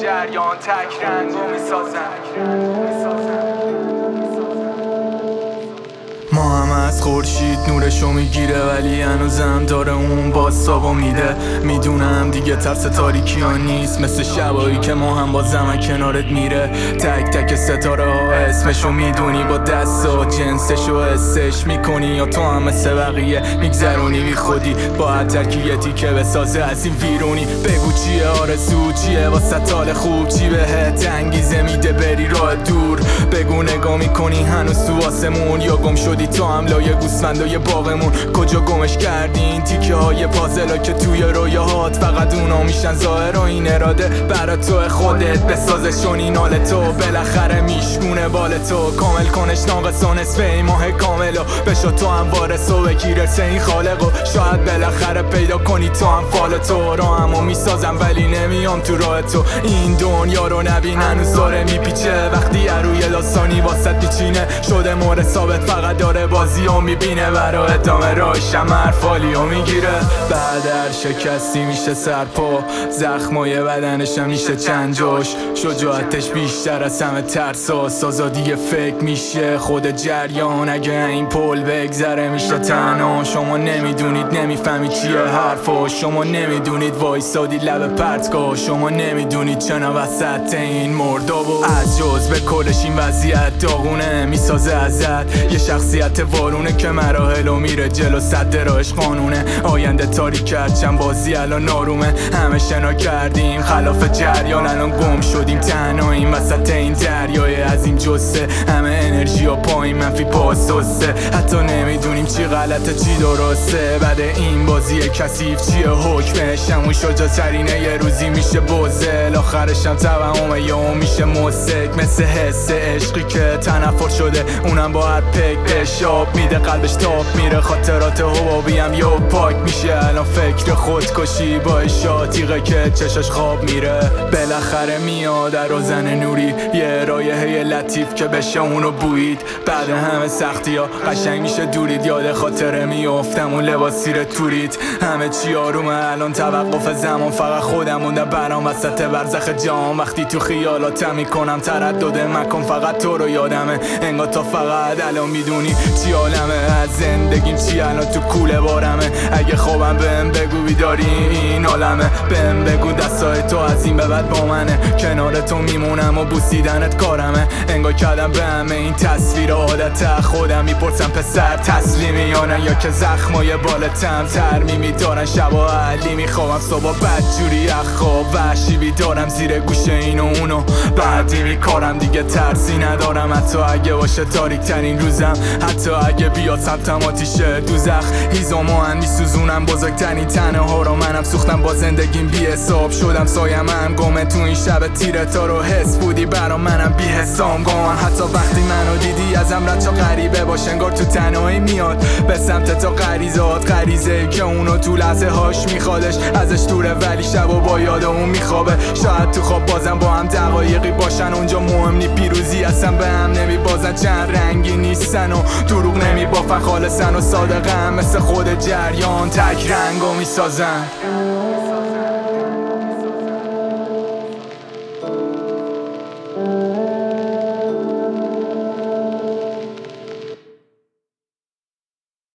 جریان تک رنگو میسازن. ما هم از خورشید نورشو میگیره، ولی هنوزم داره اون بازتابو میده. میدونم دیگه ترس تاریکی ها نیست، مثل شبایی که ما هم با زمان کنارت میره. تک تک ستاره ها اسمشو میدونی، با دستا جنسشو حسش میکنی، یا تو هم مثل بقیه میگذرونی بی خودی با هر ترکیتی که بسازه از این ویرونی. بگو چیه آرزو، چیه واسه حال خوب، چی بهت انگیزه میده بری راه دور. بگو نگاه میکنی هنوز تو آسمون، یا گم شدی تو هم لایه گوسفندای باغمون. کجا گمش کردین تیکه های پازلا که توی رویاهات فقط اونا میشن ظاهر، و این اراده برا تو خودت بسازشون این حال تو. بالاخره میشکونه بال تو، کامل کنش ناقصان نصفه ماه کاملو. بشو تو هم وارث و بگیر ارث این خالقو، شاید بالاخره پیدا کنی تو هم فال تو. راهمو میسازم ولی نمیام تو راه تو، این دنیا رو نبین هنوز داره میپیچه. وقتی روی داستانی واسط میچینه شده مورد ثابت، فقط داره بازی رو میبینه. برا ادامه راهشم حرفالی رو میگیره. بعد هر شکستی میشه سرپا، زخمای بدنشم میشه چند جاش. شجاعتش بیشتر از همه ترساست، آزادی فکر میشه خود جریان. اگه این پل بگذره میشه تنها. شما نمیدونید نمیفهمید چیه حرفا، شما نمیدونید وایسادی لب پرتگاه، شما نمیدونید چنا وسط این مردابو. از جزء کلش این وضعیت داغونه، میسازه ازت یه شخصیت وارونه که مراحلو میره جلو، صد راهش قانونه. آینده تاریک هرچند بازی الان نارومه، همه شنا کردیم خلاف جریان، الان گم شدیم تنهاییم وسط این دریای عظیم. جسه همه انرژی ها پایین، منفی پاسوسه، حتی نمیدونیم چی غلطه چی درسته. بعد این بازی کثیف چیه حکمش، همون شجاع‌ترینه یه روزی میشه بزل، آخرشم توهمه یا میشه مسک. مثل حس عشقی که تنفر شده، اونم با هر پک بهش آب میده، قلبش تاب میره، خاطرات حبابی هم یه پاک میشه. الان فکر خودکشی با اشاتیقه که چشاش خواب میره. بالاخره میاد روزن نوری، یه رایحه لطیف که بشه اونو بویید. بعد همه سختی ها قشنگ میشه دورید، یاد خاطره میافتم اون لباسی رو تورید. همه چی آرومه الان توقف زمان، فقط خودم مونده برام وسط برزخ جام. وقتی تو خیالاتم میکنم تردد مکن، فقط تو رو یادمه، انگار تا فقط الان میدونی چی عالمه. از زندگیم چی الان تو کوله بارمه، اگه خوابم بهم بگو بیداری این عالمه. بهم بگو دستای تو از این به بعد با منه، کنار تو میمونم و بوسیدنت کارمه. انگار کردم به همه این تصویر عادت، خودم میپرسم پسر تسلیمی یا نه، یا که زخمای بالتم ترمیمی دارن. شبا علی میخوام صبح بدجوری خواب وحشی بیدارم، زیر گوشه این و اونو بعدی میکارم. دیگه ترسی ندارم حتی اگه باشه تاریک ترین روزم، حتی اگه بیاد سمتم آتیشه دوزخ. هیزمو هم میسوزونم بزرگترین تنه ها رو، منم سوختم با زندگیم بی حساب شدم سایم هم گمه تو این شب تیره. تا رو حس بودی برا منم بی حسام گمان، حتی وقتی منو دیدی ازم رد چا غریبه باش، انگار تو تنهایی میاد به سمت تا غریزات. غریزه که اونو تو لحظه هاش میخوادش، ازش دوره ولی شبو با یاد اون میخوابه. شاید تو خواب بازم با هم دقایقی باشن، اونجا مهم نی پیروزی اصلا به هم نمیبازن. چند رنگی نیستن و دروغ نمیبافن، خالصن و صادقن مثل خود جریان تک رنگو میسازن.